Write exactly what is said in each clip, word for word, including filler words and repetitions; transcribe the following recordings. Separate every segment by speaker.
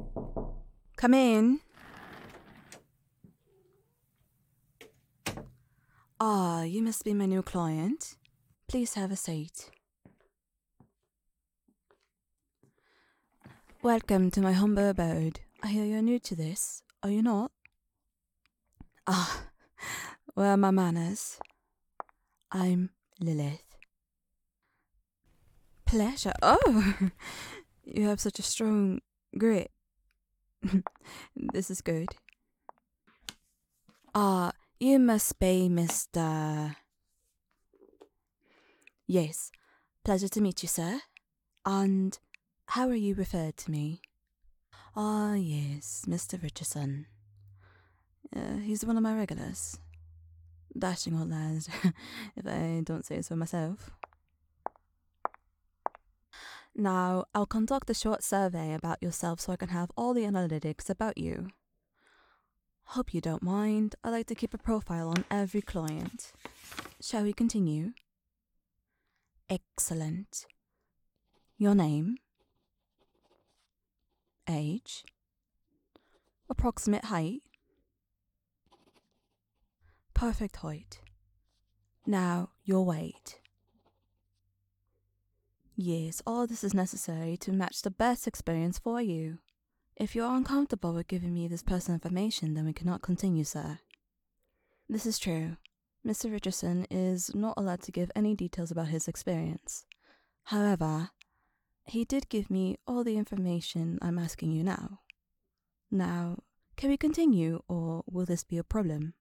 Speaker 1: Come in. Ah, you must be my new client. Please have a seat. Welcome to my humble abode. I hear you're new to this, are you not? Ah, where are my manners? I'm Lilith. Pleasure. Oh, you have such a strong grip. This is good. Ah, you must be Mister Yes, pleasure to meet you, sir. And how are you referred to me? Ah, yes, Mister Richardson. Uh, he's one of my regulars. Dashing old lad, if I don't say so myself. Now, I'll conduct a short survey about yourself so I can have all the analytics about you. Hope you don't mind. I like to keep a profile on every client. Shall we continue? Excellent. Your name? Age? Approximate height? Perfect height. Now, your weight. Yes, all this is necessary to match the best experience for you. If you're uncomfortable with giving me this personal information, then we cannot continue, sir. This is true. Mister Richardson is not allowed to give any details about his experience. However, he did give me all the information I'm asking you now. Now, can we continue, or will this be a problem?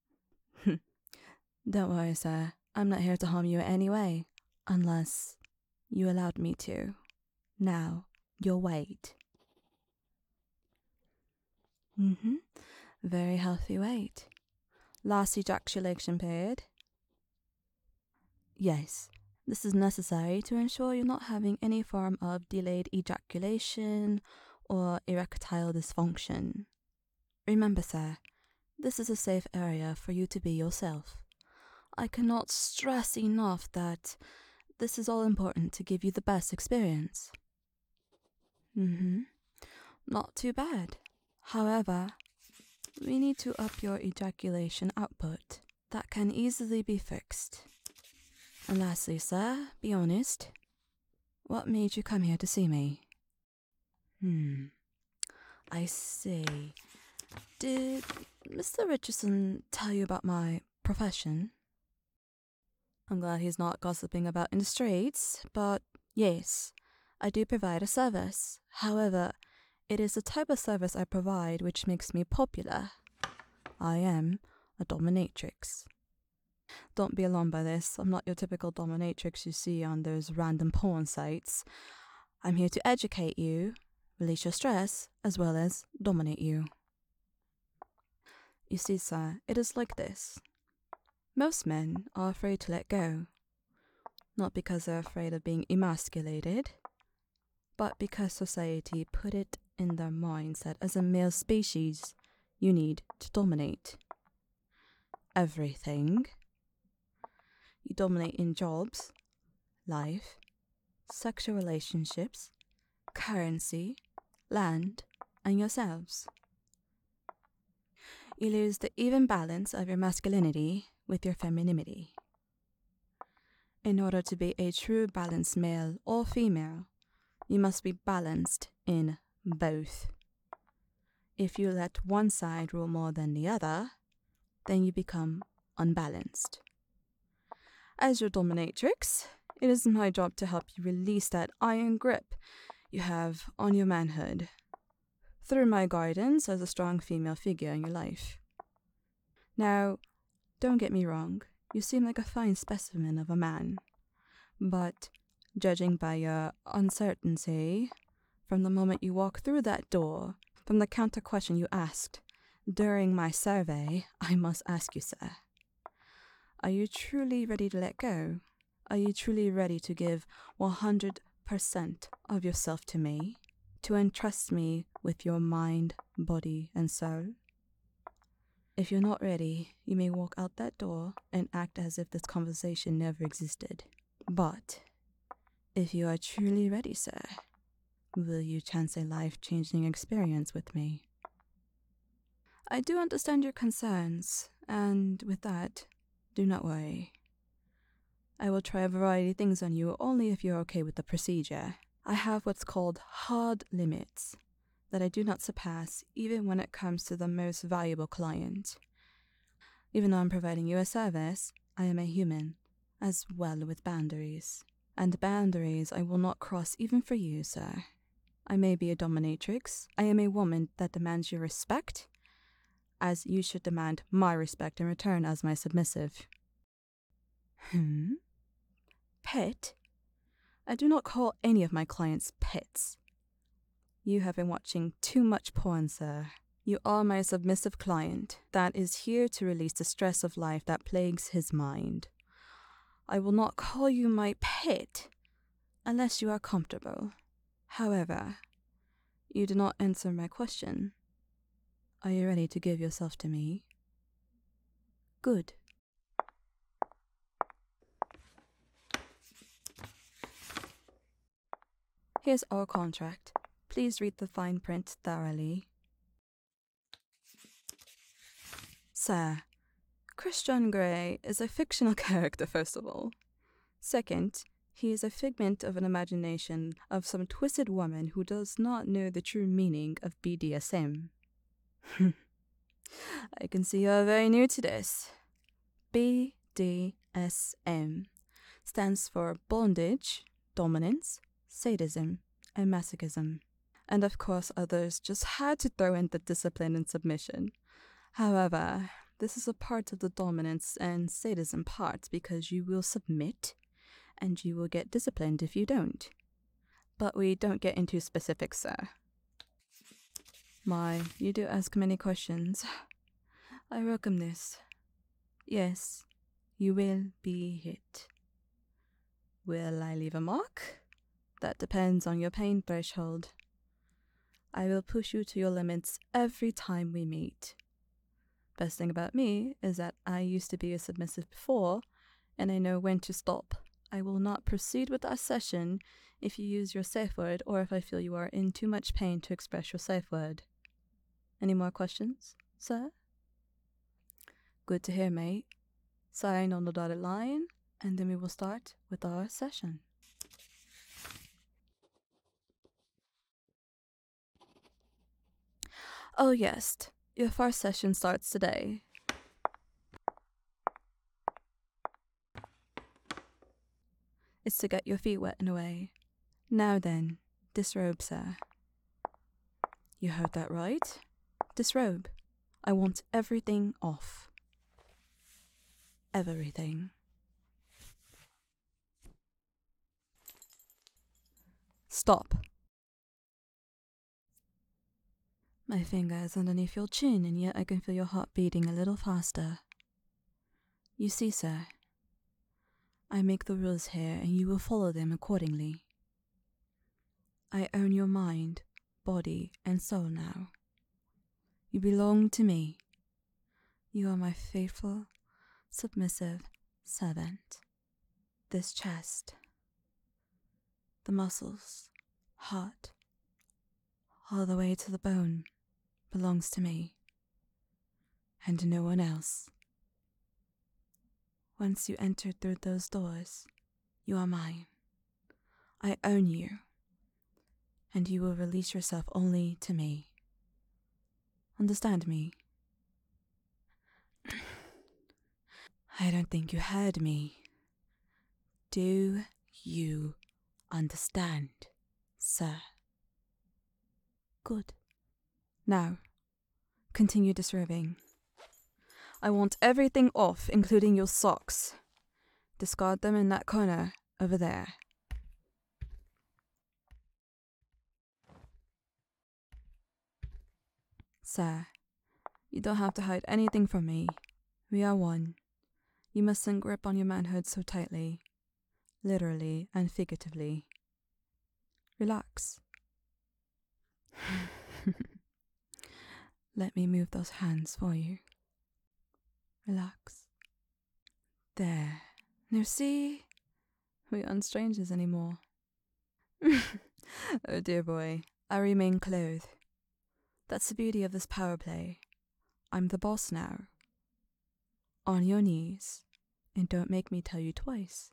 Speaker 1: Don't worry, sir. I'm not here to harm you in any way, unless you allowed me to. Now, your weight. Mm-hmm. Very healthy weight. Last ejaculation period? Yes. This is necessary to ensure you're not having any form of delayed ejaculation or erectile dysfunction. Remember, sir, this is a safe area for you to be yourself. I cannot stress enough that this is all important to give you the best experience. Mm-hmm. Not too bad. However, we need to up your ejaculation output. That can easily be fixed. And lastly, sir, be honest. What made you come here to see me? Hmm. I see. Did Mister Richardson tell you about my profession? I'm glad he's not gossiping about in the streets, but yes, I do provide a service. However, it is the type of service I provide which makes me popular. I am a dominatrix. Don't be alarmed by this. I'm not your typical dominatrix you see on those random porn sites. I'm here to educate you, release your stress, as well as dominate you. You see, sir, it is like this. Most men are afraid to let go. Not because they're afraid of being emasculated, but because society put it in their minds that as a male species, you need to dominate everything. You dominate in jobs, life, sexual relationships, currency, land, and yourselves. You lose the even balance of your masculinity with your femininity. In order to be a true balanced male or female, you must be balanced in both. If you let one side rule more than the other, then you become unbalanced. As your dominatrix, it is my job to help you release that iron grip you have on your manhood through my guidance as a strong female figure in your life. Now, don't get me wrong, you seem like a fine specimen of a man, but judging by your uncertainty, from the moment you walk through that door, from the counter question you asked during my survey, I must ask you, sir, are you truly ready to let go? Are you truly ready to give one hundred percent of yourself to me, to entrust me with your mind, body, and soul? If you're not ready, you may walk out that door and act as if this conversation never existed. But if you are truly ready, sir, Will you chance a life-changing experience with me? I do understand your concerns, and with that, do not worry. I will try a variety of things on you only if you're okay with the procedure. I have what's called hard limits that I do not surpass even when it comes to the most valuable client. Even though I'm providing you a service, I am a human, as well with boundaries. And boundaries I will not cross even for you, sir. I may be a dominatrix. I am a woman that demands your respect, as you should demand my respect in return as my submissive. Hmm? Pet? I do not call any of my clients pets. You have been watching too much porn, sir. You are my submissive client that is here to release the stress of life that plagues his mind. I will not call you my pet unless you are comfortable. However, you do not answer my question. Are you ready to give yourself to me? Good. Here's our contract. Please read the fine print thoroughly. Sir, Christian Grey is a fictional character, first of all. Second, he is a figment of an imagination of some twisted woman who does not know the true meaning of B D S M. I can see you are very new to this. B D S M stands for bondage, dominance, sadism, and masochism. And of course others just had to throw in the discipline and submission. However, this is a part of the dominance and sadism part because you will submit and you will get disciplined if you don't. But we don't get into specifics, sir. My, you do ask many questions. I welcome this. Yes, you will be hit. Will I leave a mark? That depends on your pain threshold. I will push you to your limits every time we meet. Best thing about me is that I used to be a submissive before, and I know when to stop. I will not proceed with our session if you use your safe word or if I feel you are in too much pain to express your safe word. Any more questions, sir? Good to hear, mate. Sign on the dotted line, and then we will start with our session. Oh yes, your first session starts today. It's to get your feet wet in a way. Now then, disrobe, sir. You heard that right? Disrobe. I want everything off. Everything. Stop. My finger is underneath your chin, and yet I can feel your heart beating a little faster. You see, sir, I make the rules here, and you will follow them accordingly. I own your mind, body, and soul now. You belong to me. You are my faithful, submissive servant. This chest, the muscles, heart, all the way to the bone, belongs to me, and no one else. Once you enter through those doors, you are mine. I own you, and you will release yourself only to me. Understand me? I don't think you heard me. Do you understand, sir? Good. Now, continue disrobing. I want everything off, including your socks. Discard them in that corner over there. Sir, you don't have to hide anything from me. We are one. You mustn't grip on your manhood so tightly, literally and figuratively. Relax. Let me move those hands for you. Relax. There. Now see? We aren't strangers anymore. Oh dear boy, I remain clothed. That's the beauty of this power play. I'm the boss now. On your knees, and don't make me tell you twice.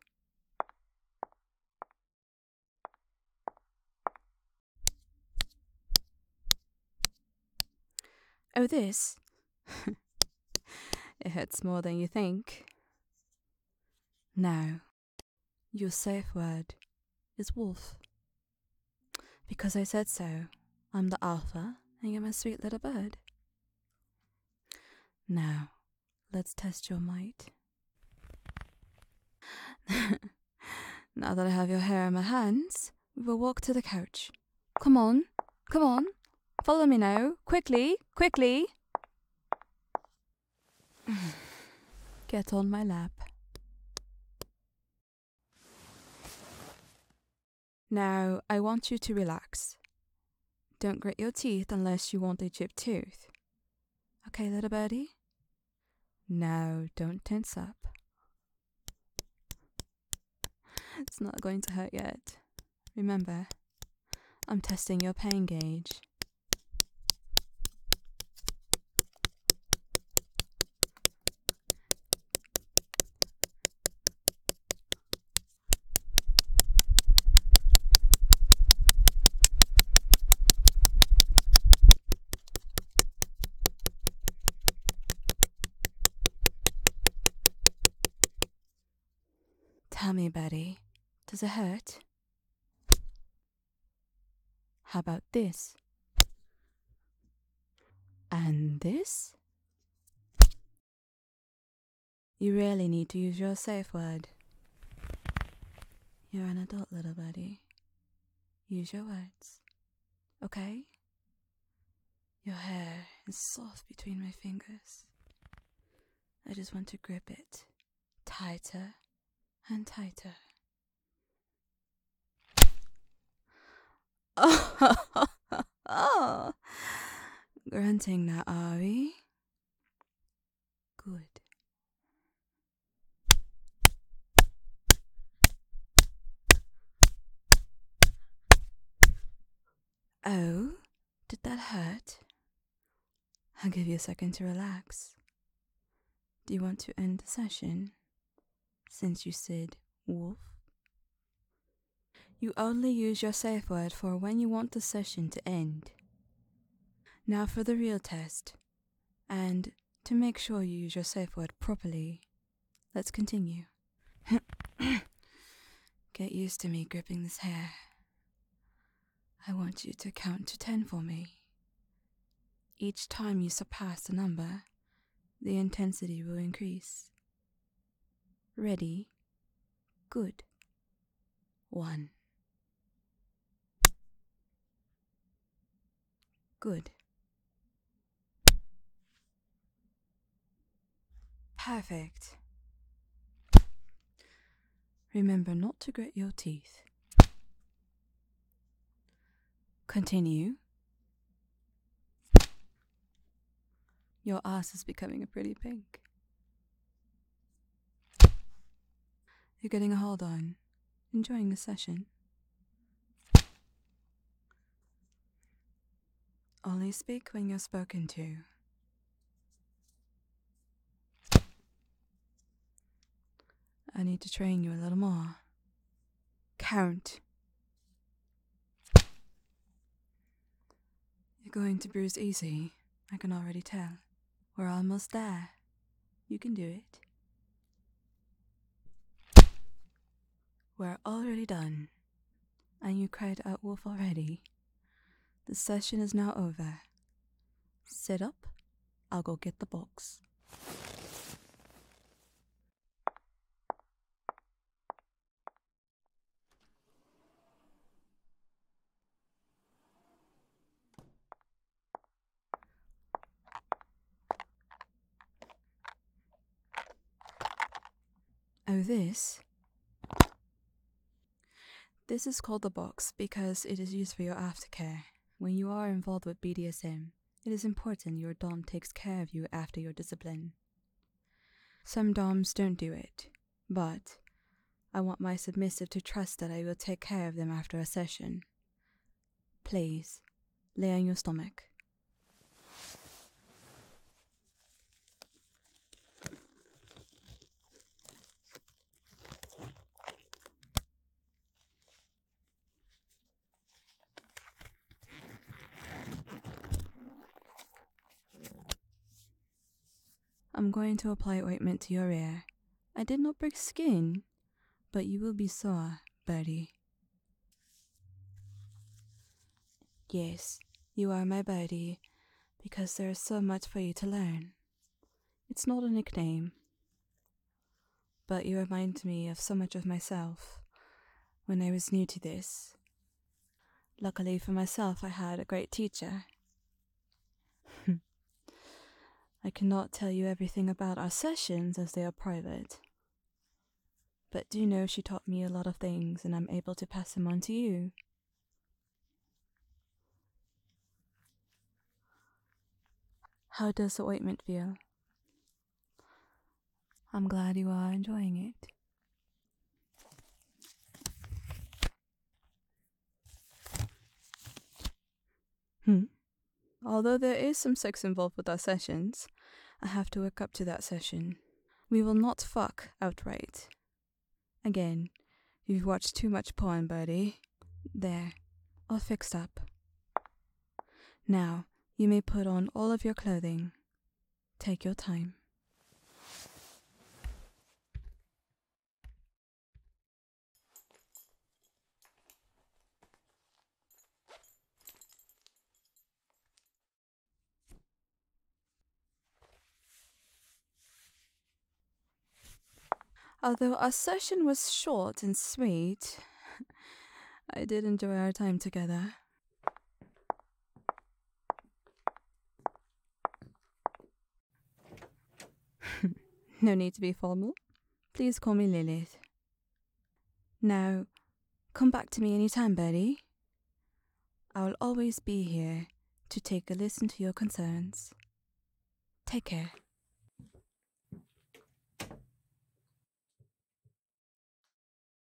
Speaker 1: Oh, this? It hurts more than you think. Now, your safe word is wolf. Because I said so. I'm the alpha, and you're my sweet little bird. Now, let's test your might. Now that I have your hair in my hands, we will walk to the couch. Come on, come on. Follow me now. Quickly, quickly. Get on my lap. Now, I want you to relax. Don't grit your teeth unless you want a chipped tooth. Okay, little birdie? Now, don't tense up. It's not going to hurt yet. Remember, I'm testing your pain gauge. Tell me, Betty, does it hurt? How about this? And this? You really need to use your safe word. You're an adult, little buddy. Use your words, okay? Your hair is soft between my fingers. I just want to grip it tighter and tighter. Oh, oh. Grunting now, are we? Good. Oh, did that hurt? I'll give you a second to relax. Do you want to end the session? Since you said wolf? You only use your safe word for when you want the session to end. Now for the real test. And to make sure you use your safe word properly, let's continue. Get used to me gripping this hair. I want you to count to ten for me. Each time you surpass the number, the intensity will increase. Ready? Good. One. Good. Perfect. Remember not to grit your teeth. Continue. Your ass is becoming a pretty pink. You're getting a hold on. Enjoying the session. Only speak when you're spoken to. I need to train you a little more. Count. You're going to bruise easy, I can already tell. We're almost there. You can do it. We're already done. And you cried out wolf already. The session is now over. Sit up. I'll go get the box. Oh, this? This is called the box because it is used for your aftercare. When you are involved with B D S M, it is important your dom takes care of you after your discipline. Some doms don't do it, but I want my submissive to trust that I will take care of them after a session. Please, lay on your stomach. I'm going to apply ointment to your ear. I did not break skin, but you will be sore, birdie. Yes, you are my birdie, because there is so much for you to learn. It's not a nickname, but you remind me of so much of myself when I was new to this. Luckily for myself, I had a great teacher. I cannot tell you everything about our sessions as they are private, but do know she taught me a lot of things and I'm able to pass them on to you. How does the ointment feel? I'm glad you are enjoying it. Hmm. Although there is some sex involved with our sessions, I have to work up to that session. We will not fuck outright. Again, you've watched too much porn, birdie. There, all fixed up. Now, you may put on all of your clothing. Take your time. Although our session was short and sweet, I did enjoy our time together. No need to be formal. Please call me Lilith. Now, come back to me anytime, birdie. I will always be here to take a listen to your concerns. Take care.